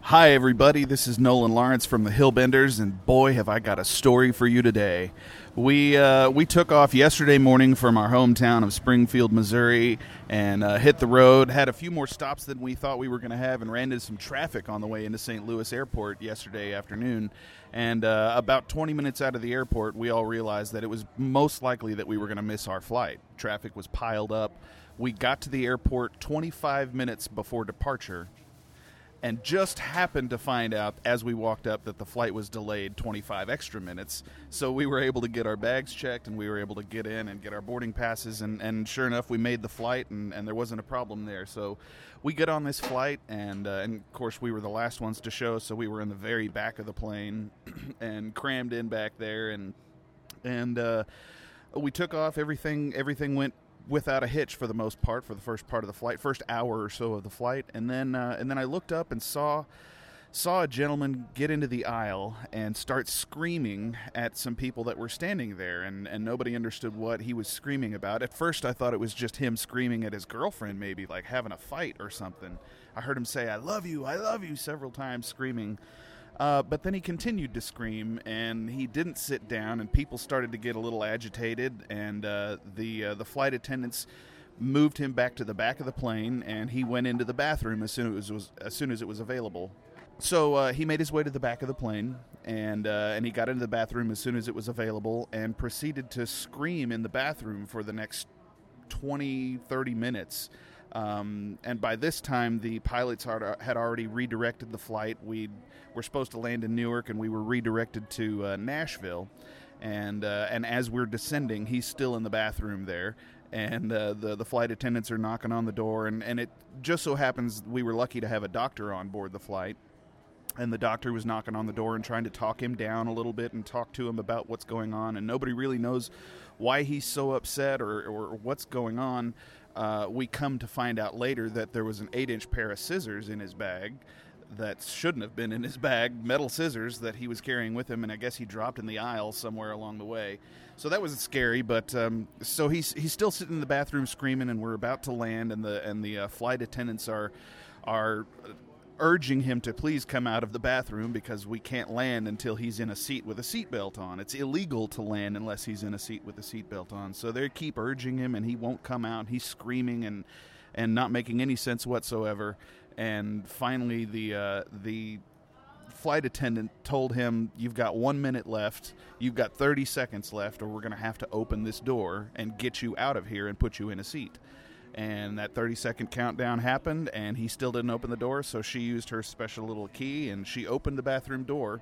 Hi, everybody. This is Nolan Lawrence from the Hillbenders, and boy, have I got a story for you today. We took off yesterday morning from our hometown of Springfield, Missouri, and hit the road. Had a few more stops than we thought we were going to have, and ran into some traffic on the way into St. Louis Airport yesterday afternoon. And about 20 minutes out of the airport, we all realized that it was most likely that we were going to miss our flight. Traffic was piled up. We got to the airport 25 minutes before departure, and just happened to find out as we walked up that the flight was delayed 25 extra minutes. So we were able to get our bags checked, and we were able to get in and get our boarding passes, and sure enough, we made the flight, and there wasn't a problem there. So we get on this flight, and of course we were the last ones to show, so we were in the very back of the plane and crammed in back there, and we took off. Everything went without a hitch for the most part, for the first part of the flight, first hour or so of the flight, and then I looked up and saw a gentleman get into the aisle and start screaming at some people that were standing there, and nobody understood what he was screaming about. At first I thought it was just him screaming at his girlfriend, maybe like having a fight or something. I heard him say, I love you," several times, screaming. But then he continued to scream, and he didn't sit down, and people started to get a little agitated, and the flight attendants moved him back to the back of the plane, and he went into the bathroom as soon as it was available. So he made his way to the back of the plane, and he got into the bathroom as soon as it was available, and proceeded to scream in the bathroom for the next 20, 30 minutes. And by this time, the pilots had already redirected the flight. We were supposed to land in Newark, and we were redirected to Nashville. And as we're descending, he's still in the bathroom there. And the flight attendants are knocking on the door. And it just so happens we were lucky to have a doctor on board the flight. And the doctor was knocking on the door and trying to talk him down a little bit and talk to him about what's going on. And nobody really knows why he's so upset or what's going on. We come to find out later that there was an 8-inch pair of scissors in his bag that shouldn't have been in his bag, metal scissors that he was carrying with him, and I guess he dropped in the aisle somewhere along the way. So that was scary, but so he's still sitting in the bathroom screaming, and we're about to land, and the flight attendants are urging him to please come out of the bathroom because we can't land until he's in a seat with a seatbelt on. It's illegal to land unless he's in a seat with a seatbelt on. So they keep urging him, and he won't come out. He's screaming and not making any sense whatsoever. And finally, the flight attendant told him, "You've got 1 minute left. You've got 30 seconds left, or we're going to have to open this door and get you out of here and put you in a seat." And that 30-second countdown happened, and he still didn't open the door, so she used her special little key, and she opened the bathroom door.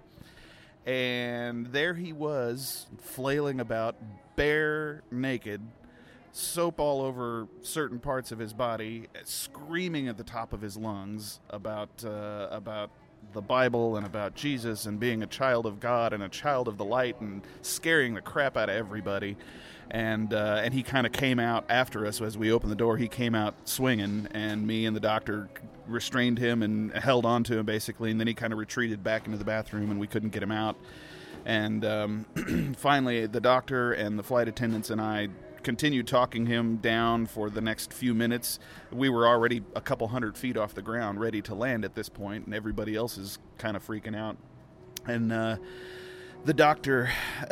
And there he was, flailing about, bare naked, soap all over certain parts of his body, screaming at the top of his lungs about the Bible and about Jesus and being a child of God and a child of the light, and scaring the crap out of everybody. And he kind of came out after us as we opened the door. He came out swinging, and me and the doctor restrained him and held on to him basically, and then he kind of retreated back into the bathroom, and we couldn't get him out. And finally, the doctor and the flight attendants and I continued talking him down for the next few minutes. We were already a couple 100 feet off the ground, ready to land at this point, and everybody else is kind of freaking out. And the doctor...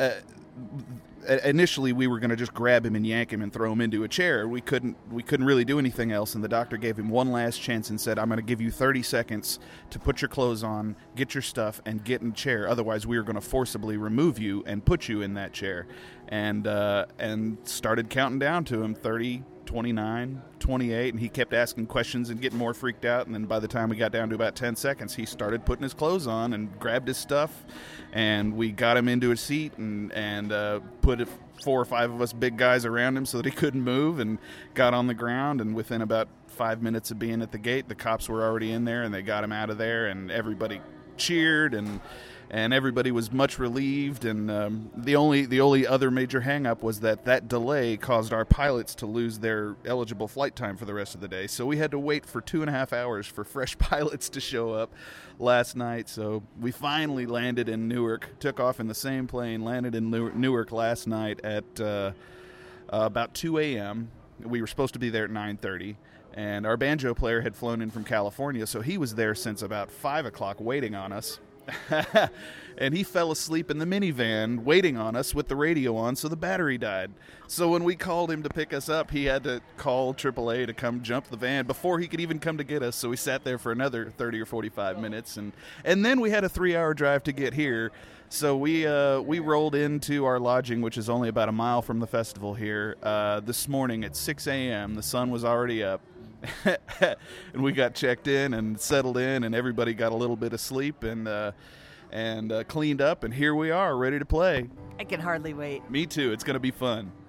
initially, we were going to just grab him and yank him and throw him into a chair. We couldn't really do anything else, and the doctor gave him one last chance and said, "I'm going to give you 30 seconds to put your clothes on, get your stuff, and get in the chair. Otherwise, we are going to forcibly remove you and put you in that chair." And started counting down to him, 30, 29, 28, and he kept asking questions and getting more freaked out. And then by the time we got down to about 10 seconds, he started putting his clothes on and grabbed his stuff, and we got him into a seat and put 4 or 5 of us big guys around him so that he couldn't move, and got on the ground. And within about 5 minutes of being at the gate, the cops were already in there, and they got him out of there, and everybody cheered, and everybody was much relieved. And the only other major hang-up was that delay caused our pilots to lose their eligible flight time for the rest of the day. So we had to wait for 2.5 hours for fresh pilots to show up last night. So we finally landed in Newark, took off in the same plane, landed in Newark last night at about 2 a.m. We were supposed to be there at 9:30. And our banjo player had flown in from California, so he was there since about 5 o'clock waiting on us. And he fell asleep in the minivan waiting on us with the radio on, so the battery died. So when we called him to pick us up, he had to call AAA to come jump the van before he could even come to get us. So we sat there for another 30 or 45 minutes, and then we had a 3-hour drive to get here. So we rolled into our lodging, which is only about a mile from the festival here, this morning at 6 a.m. The sun was already up. And we got checked in and settled in, and everybody got a little bit of sleep and cleaned up, and here we are, ready to play. I can hardly wait. Me too. It's going to be fun.